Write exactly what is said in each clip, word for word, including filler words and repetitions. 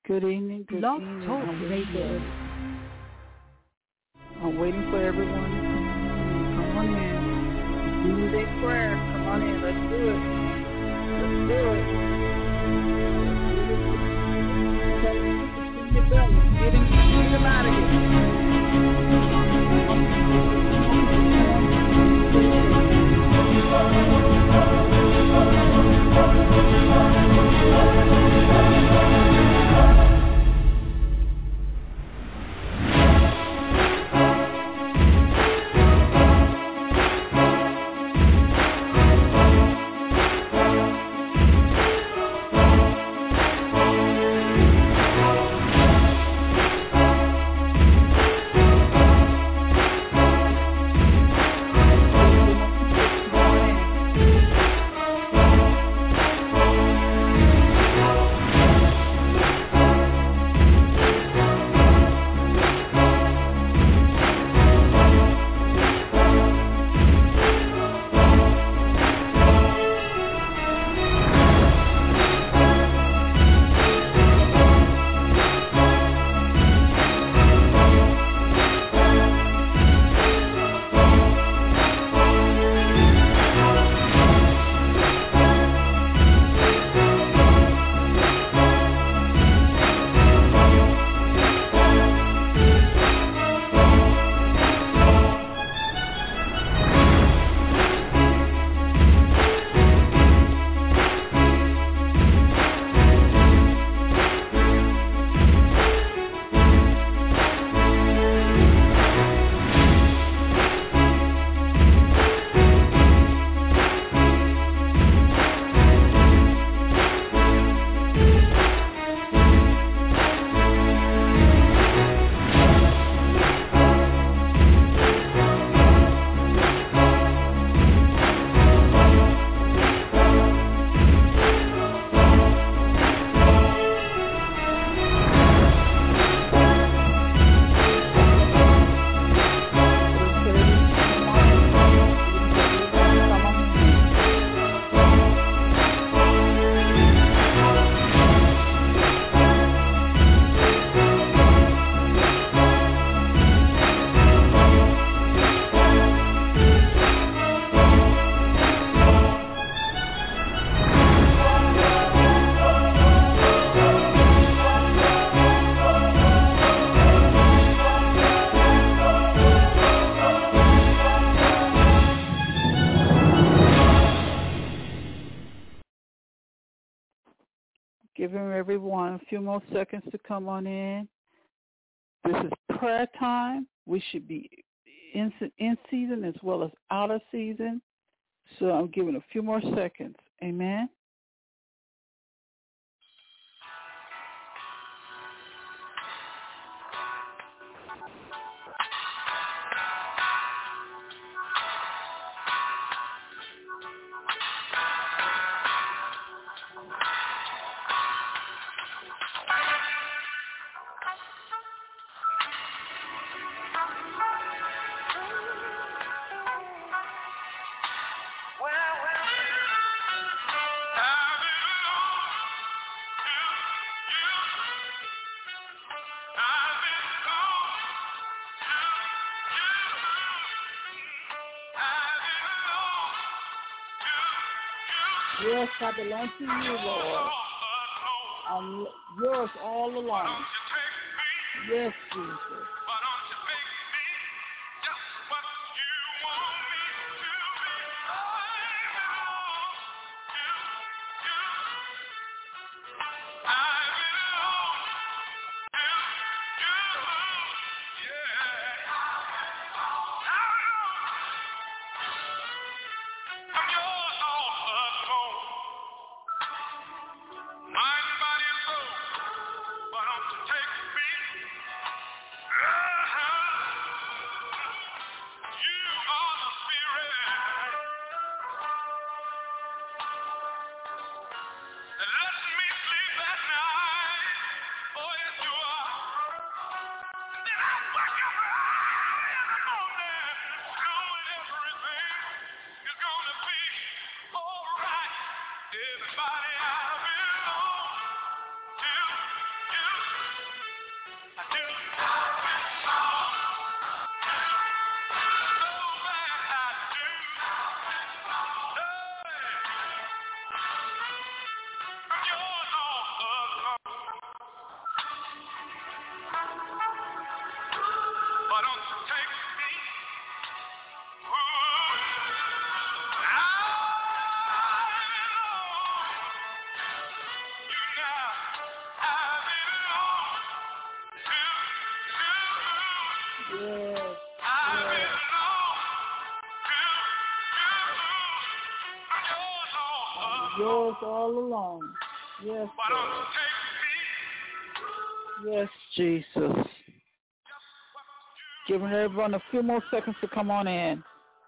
Good evening, good Blog evening. Talk I'm waiting, Radio. for, I'm waiting for everyone to come on in. Come on in. Do their prayer. Come on in. Let's do it. Let's do it. Get your belly. Get him, get him out of Giving everyone a few more seconds to come on in. This is prayer time. We should be in, in season as well as out of season. So I'm giving a few more seconds. Amen. Yes, I belong to you, Lord. I'm yours all along. Yes, Jesus. Mind, body, and soul. Why don't you take me? Yes. Yes. Yours all along. Yes, Lord. Yes, Jesus. Giving everyone a few more seconds to come on in.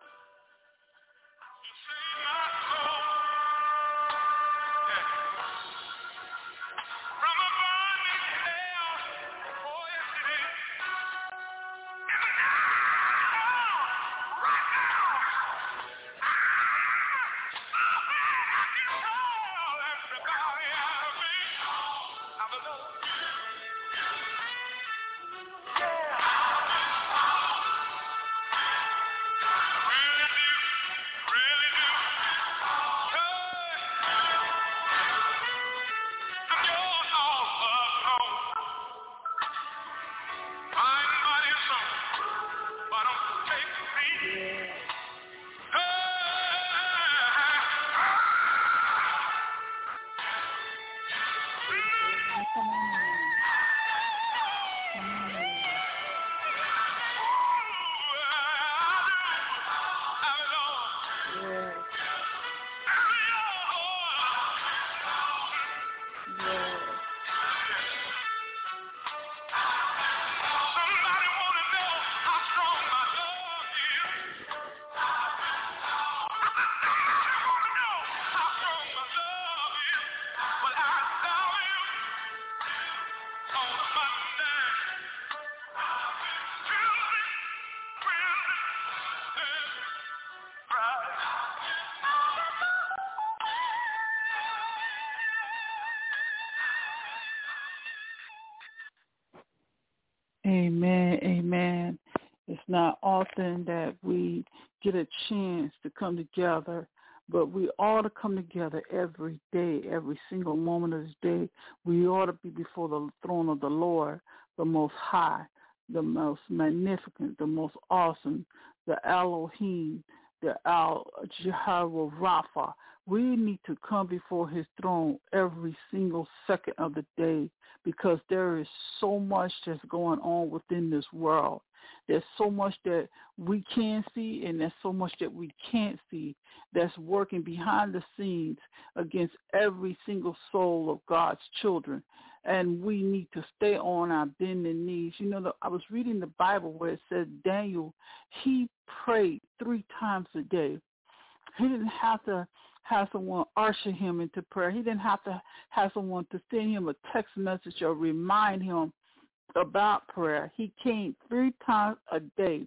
Amen, amen. It's not often that we get a chance to come together, but we ought to come together every day, every single moment of this day. We ought to be before the throne of the Lord, the most high, the most magnificent, the most awesome, the Elohim, the Al-Jehovah Rapha. We need to come before his throne every single second of the day because there is so much that's going on within this world. There's so much that we can see and there's so much that we can't see that's working behind the scenes against every single soul of God's children. And we need to stay on our bending knees. You know, the, I was reading the Bible where it said Daniel, he prayed three times a day. He didn't have to have someone usher him into prayer. He didn't have to have someone to send him a text message or remind him about prayer. He came three times a day,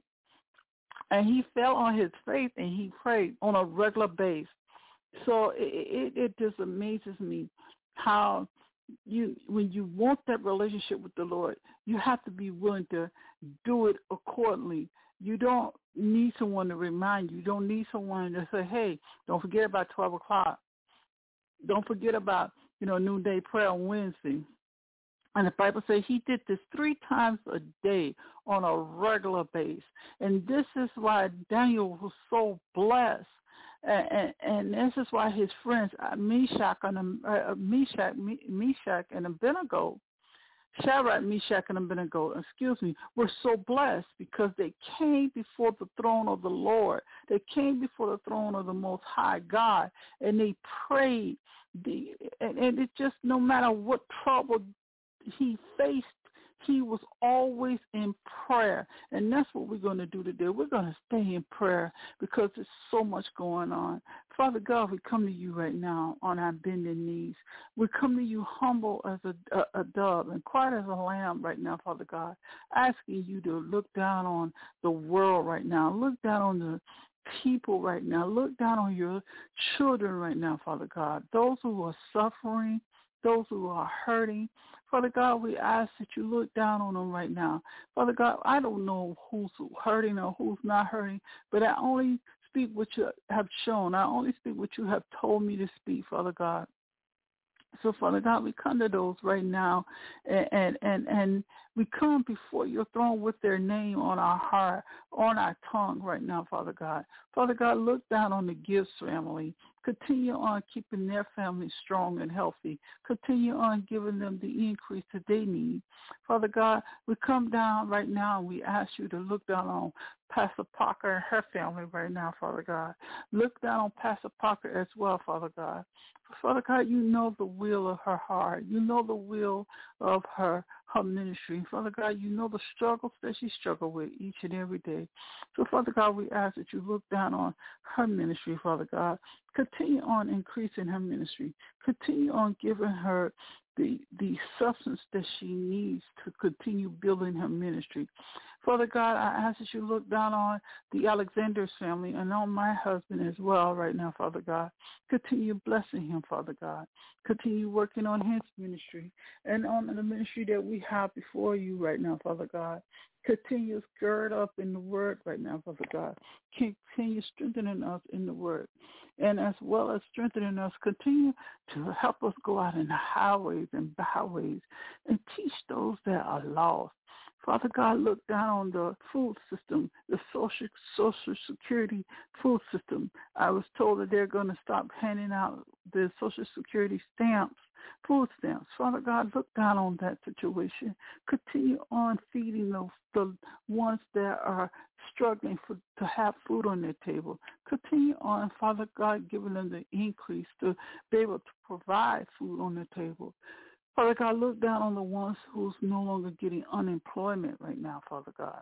and he fell on his face and he prayed on a regular basis. So it, it, it just amazes me how you, when you want that relationship with the Lord, you have to be willing to do it accordingly. You don't need someone to remind you. You don't need someone to say, hey, don't forget about twelve o'clock. Don't forget about, you know, noonday prayer on Wednesday. And the Bible says he did this three times a day on a regular basis. And this is why Daniel was so blessed. And, and, and this is why his friends, uh, Meshach, and, uh, Meshach, Meshach and Abednego, Shadrach, Meshach, and Abednego, excuse me, were so blessed because they came before the throne of the Lord. They came before the throne of the Most High God, and they prayed. The, and, and it just, no matter what trouble he faced, he was always in prayer. And that's what we're going to do today. We're going to stay in prayer because there's so much going on. Father God, we come to you right now on our bending knees. We come to you humble as a, a, a dove and quiet as a lamb right now, Father God, asking you to look down on the world right now. Look down on the people right now. Look down on your children right now, Father God, those who are suffering, those who are hurting. Father God, we ask that you look down on them right now. Father God, I don't know who's hurting or who's not hurting, but I only speak what you have shown. I only speak what you have told me to speak, Father God. So, Father God, we come to those right now, and, and, and, and we come before your throne with their name on our heart, on our tongue right now, Father God. Father God, look down on the Gibbs family. Continue on keeping their family strong and healthy. Continue on giving them the increase that they need. Father God, we come down right now and we ask you to look down on Pastor Parker and her family right now, Father God. Look down on Pastor Parker as well, Father God. Father God, you know the will of her heart. You know the will of her, her ministry. Father God, you know the struggles that she struggles with each and every day. So, Father God, we ask that you look down on her ministry, Father God. Continue on increasing her ministry. Continue on giving her the the substance that she needs to continue building her ministry. Father God, I ask that you look down on the Alexander's family and on my husband as well right now, Father God. Continue blessing him, Father God. Continue working on his ministry and on the ministry that we have before you right now, Father God. Continue to gird up in the word right now, Father God. Continue strengthening us in the word. And as well as strengthening us, continue to help us go out in the highways and byways and teach those that are lost. Father God, look down on the food system, the social social security food system. I was told that they're going to stop handing out the social security stamps, food stamps. Father God, look down on that situation. Continue on feeding those the ones that are struggling for, to have food on their table. Continue on, Father God, giving them the increase to be able to provide food on their table. Father God, look down on the ones who's no longer getting unemployment right now, Father God.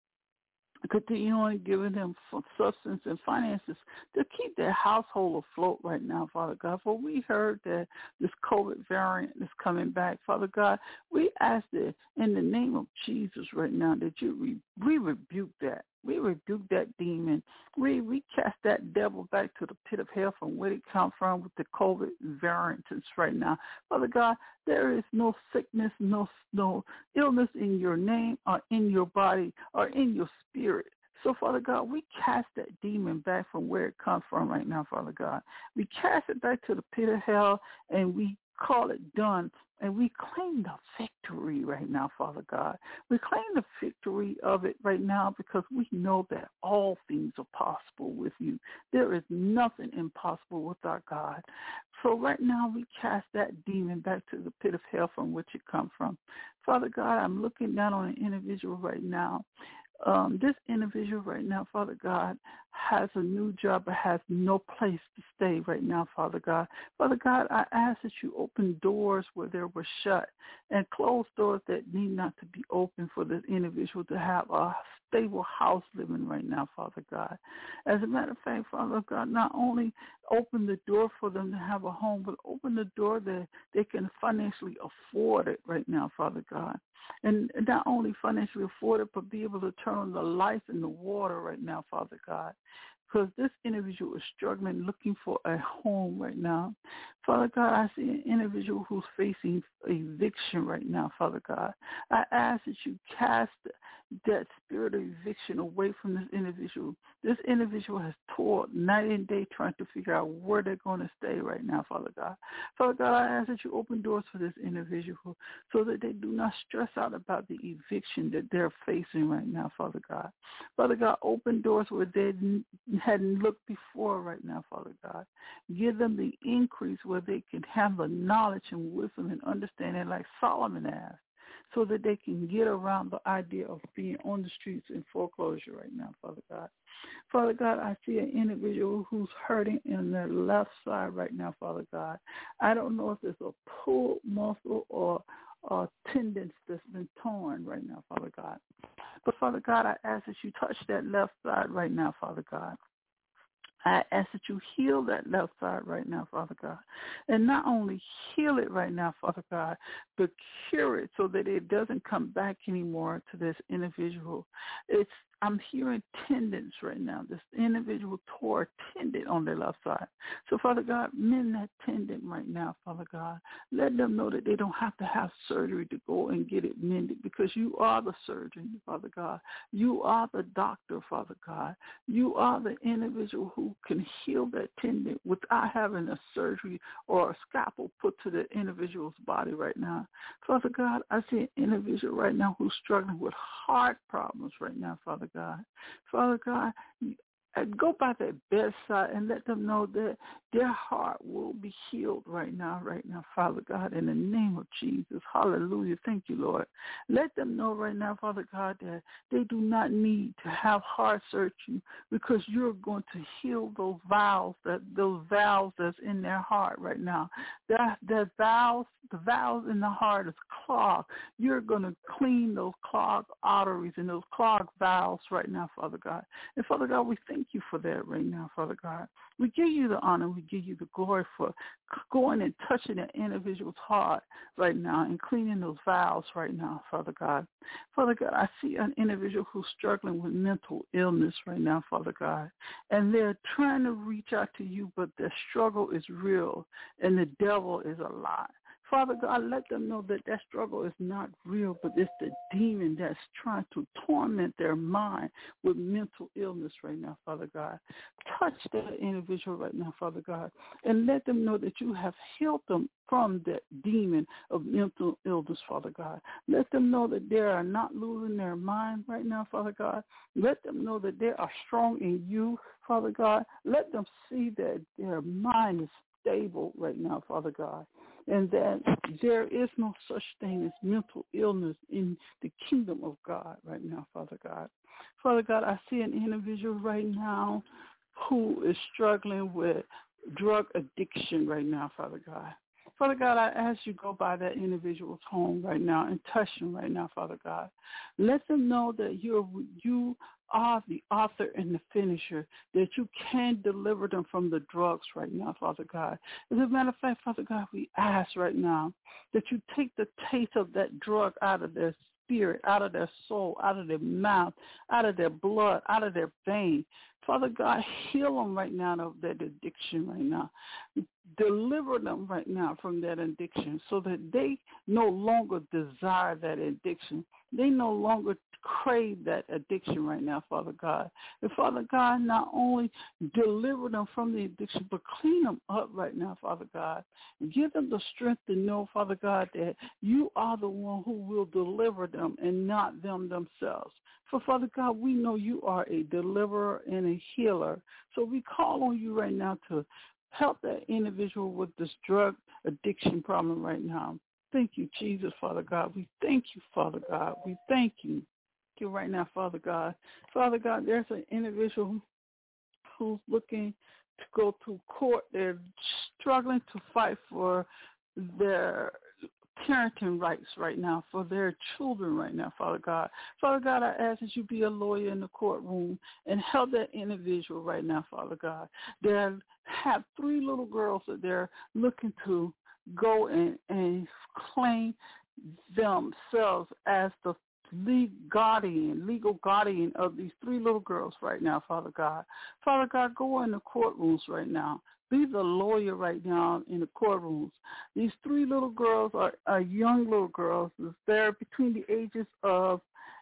Continue on giving them substance and finances to keep their household afloat right now, Father God. For we heard that this COVID variant is coming back, Father God. We ask that in the name of Jesus right now that you re- we rebuke that. We rebuke that demon. We we cast that devil back to the pit of hell from where it comes from with the COVID variants right now. Father God, there is no sickness, no no illness in your name or in your body or in your spirit. So, Father God, we cast that demon back from where it comes from right now, Father God. We cast it back to the pit of hell and we call it done. And we claim the victory right now, Father God. We claim the victory of it right now because we know that all things are possible with you. There is nothing impossible with our God. So right now we cast that demon back to the pit of hell from which it comes from. Father God, I'm looking down on an individual right now. Um, this individual right now, Father God, has a new job but has no place to stay right now, Father God. Father God, I ask that you open doors where there were shut and close doors that need not to be open for this individual to have a stable house living right now, Father God. As a matter of fact, Father God, not only open the door for them to have a home, but open the door that they can financially afford it right now, Father God. And not only financially afford it, but be able to turn on the lights and the water right now, Father God. Because this individual is struggling, looking for a home right now. Father God, I see an individual who's facing eviction right now, Father God. I ask that you cast that spirit of eviction away from this individual. This individual has toiled night and day trying to figure out where they're going to stay right now, Father God. Father God, I ask that you open doors for this individual so that they do not stress out about the eviction that they're facing right now, Father God. Father God, open doors where they hadn't looked before right now, Father God. Give them the increase where they can have the knowledge and wisdom and understanding like Solomon asked, so that they can get around the idea of being on the streets in foreclosure right now, Father God. Father God, I see an individual who's hurting in their left side right now, Father God. I don't know if it's a pulled muscle or or tendons that's been torn right now, Father God. But, Father God, I ask that you touch that left side right now, Father God. I ask that you heal that left side right now, Father God. And not only heal it right now, Father God, but cure it so that it doesn't come back anymore to this individual. It's I'm hearing tendons right now. This individual tore a tendon on their left side. So, Father God, mend that tendon right now, Father God. Let them know that they don't have to have surgery to go and get it mended because you are the surgeon, Father God. You are the doctor, Father God. You are the individual who can heal that tendon without having a surgery or a scalpel put to the individual's body right now. Father God, I see an individual right now who's struggling with heart problems right now, Father God. Father God, and go by their bedside and let them know that their heart will be healed right now, right now, Father God, in the name of Jesus. Hallelujah. Thank you, Lord. Let them know right now, Father God, that they do not need to have heart surgery because you're going to heal those valves, that those valves that's in their heart right now. That that valves, the valves in the heart is clogged. You're going to clean those clogged arteries and those clogged valves right now, Father God. And Father God, we thank you for that right now, Father God. We give you the honor. We give you the glory for going and touching that individual's heart right now and cleaning those valves right now, Father God. Father God, I see an individual who's struggling with mental illness right now, Father God, and they're trying to reach out to you, but their struggle is real and the devil is a lie. Father God, let them know that that struggle is not real, but it's the demon that's trying to torment their mind with mental illness right now, Father God. Touch that individual right now, Father God, and let them know that you have healed them from that demon of mental illness, Father God. Let them know that they are not losing their mind right now, Father God. Let them know that they are strong in you, Father God. Let them see that their mind is stable right now, Father God, and that there is no such thing as mental illness in the kingdom of God right now, Father God. Father God, I see an individual right now who is struggling with drug addiction right now, Father God. Father God, I ask you to go by that individual's home right now and touch them right now, Father God. Let them know that you're, you are the author and the finisher, that you can deliver them from the drugs right now, Father God. As a matter of fact, Father God, we ask right now that you take the taste of that drug out of their spirit, out of their soul, out of their mouth, out of their blood, out of their vein. Father God, heal them right now of that addiction right now. Deliver them right now from that addiction so that they no longer desire that addiction. They no longer crave that addiction right now, Father God. And Father God, not only deliver them from the addiction, but clean them up right now, Father God. Give them the strength to know, Father God, that you are the one who will deliver them and not them themselves. For Father God, we know you are a deliverer and a healer. So we call on you right now to help that individual with this drug addiction problem right now. Thank you, Jesus, Father God. We thank you, Father God. We thank you. Thank you right now, Father God. Father God, there's an individual who's looking to go to court. They're struggling to fight for their parenting rights right now for their children right now, Father God. Father God, I ask that you be a lawyer in the courtroom and help that individual right now, Father God. They have three little girls that they're looking to go and, and claim themselves as the legal guardian, legal guardian of these three little girls right now, Father God. Father God, go in the courtrooms right now. Be the lawyer right now in the courtrooms. These three little girls are, are young little girls. They're between the ages of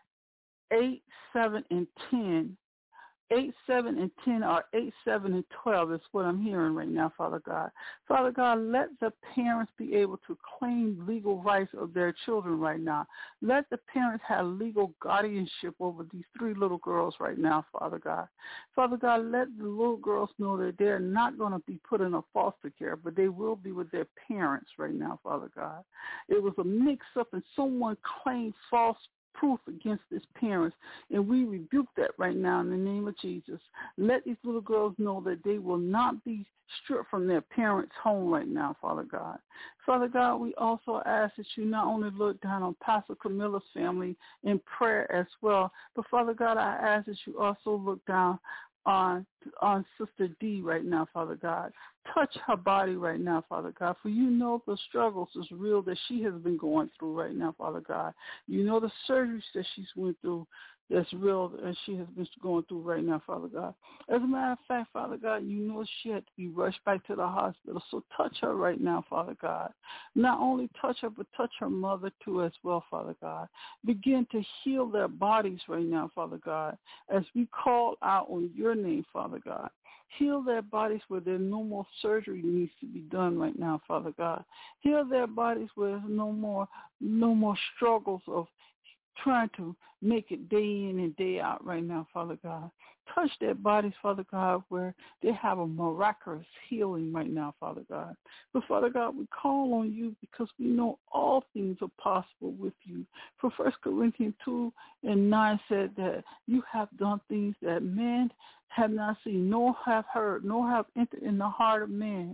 eight, seven, and ten. eight, seven, and ten, or eight, seven, and twelve is what I'm hearing right now, Father God. Father God, let the parents be able to claim legal rights of their children right now. Let the parents have legal guardianship over these three little girls right now, Father God. Father God, let the little girls know that they're not going to be put in a foster care, but they will be with their parents right now, Father God. It was a mix-up and someone claimed false proof against his parents, and we rebuke that right now in the name of Jesus. Let these little girls know that they will not be stripped from their parents' home right now, Father God. Father God, we also ask that you not only look down on Pastor Camilla's family in prayer as well, but Father God, I ask that you also look down on on Sister D right now, Father God. Touch her body right now, Father God, for you know the struggles is real that she has been going through right now, Father God. You know the surgeries that she's went through that's real and she has been going through right now, Father God. As a matter of fact, Father God, you know she had to be rushed back to the hospital. So touch her right now, Father God. Not only touch her, but touch her mother too as well, Father God. Begin to heal their bodies right now, Father God, as we call out on your name, Father God. Heal their bodies where there's no more surgery needs to be done right now, Father God. Heal their bodies where there's no more no more struggles of trying to make it day in and day out right now, Father God. Touch their bodies, Father God, where they have a miraculous healing right now, Father God. But, Father God, we call on you because we know all things are possible with you. For First Corinthians two and nine said that you have done things that men have not seen, nor have heard, nor have entered in the heart of man.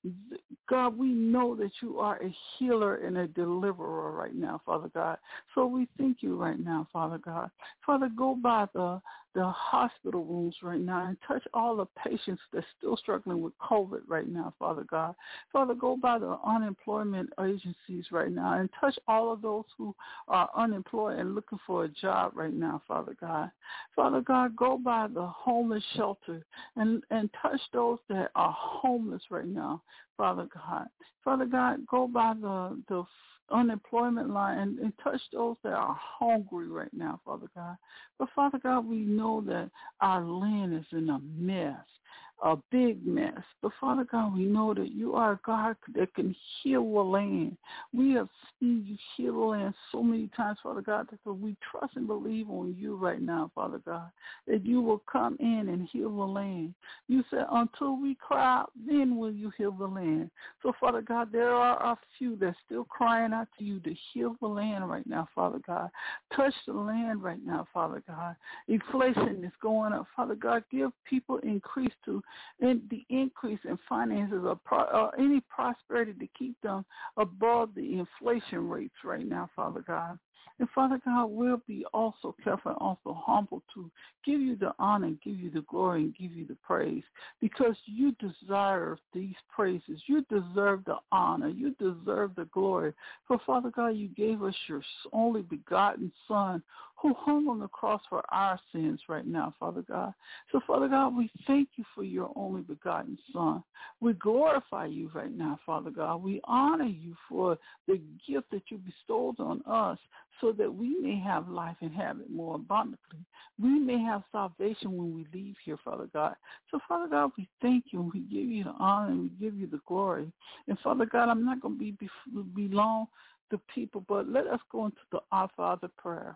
God, we know that you are a healer and a deliverer right now, Father God. So we thank you right now, Father God. Father, go by the the hospital rooms right now and touch all the patients that's still struggling with COVID right now, Father God. Father, go by the unemployment agencies right now and touch all of those who are unemployed and looking for a job right now, Father God. Father God, go by the homeless shelter and, and touch those that are homeless right now, Father God. Father God, go by the, the unemployment line and, and touch those that are hungry right now, Father God. But, Father God, we know that our land is in a mess, a big mess. But, Father God, we know that you are a God that can heal the land. We have seen you heal the land so many times, Father God, that we trust and believe on you right now, Father God, that you will come in and heal the land. You said, until we cry out, then will you heal the land. So, Father God, there are a few that's still crying out to you to heal the land right now, Father God. Touch the land right now, Father God. Inflation is going up. Father God, give people increase to in the increase in finances or, pro, or any prosperity to keep them above the inflation rates right now, Father God. And Father God, we'll be also careful and also humble to give you the honor, and give you the glory, and give you the praise, because you deserve these praises. You deserve the honor. You deserve the glory. For Father God, you gave us your only begotten Son who hung on the cross for our sins right now, Father God. So, Father God, we thank you for your only begotten Son. We glorify you right now, Father God. We honor you for the gift that you bestowed on us so that we may have life and have it more abundantly. We may have salvation when we leave here, Father God. So, Father God, we thank you, and we give you the honor, and we give you the glory. And, Father God, I'm not going to be, be, be long to people, but let us go into the Our Father prayer.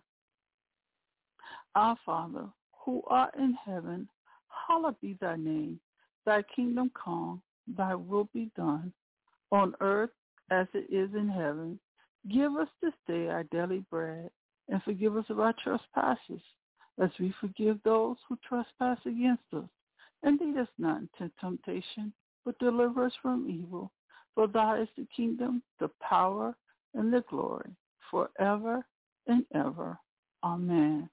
Our Father, who art in heaven, hallowed be thy name. Thy kingdom come, thy will be done, on earth as it is in heaven. Give us this day our daily bread, and forgive us of our trespasses, as we forgive those who trespass against us. And lead us not into temptation, but deliver us from evil. For thine is the kingdom, the power, and the glory, forever and ever. Amen.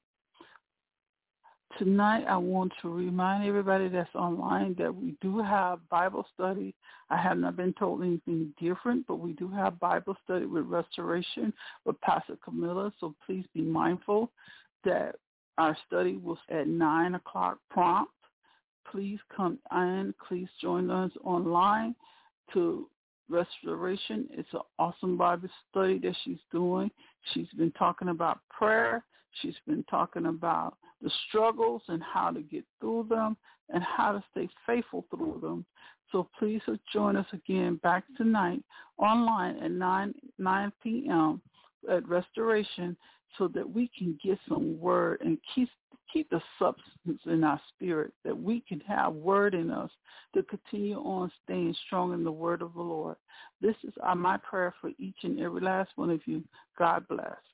Tonight, I want to remind everybody that's online that we do have Bible study. I have not been told anything different, but we do have Bible study with Restoration with Pastor Camilla, so please be mindful that our study was at nine o'clock prompt. Please come in. Please join us online to Restoration. It's an awesome Bible study that she's doing. She's been talking about prayer. She's been talking about the struggles and how to get through them and how to stay faithful through them. So please join us again back tonight online at nine p.m. at Restoration so that we can get some word and keep keep the substance in our spirit, that we can have word in us to continue on staying strong in the word of the Lord. This is my prayer for each and every last one of you. God bless.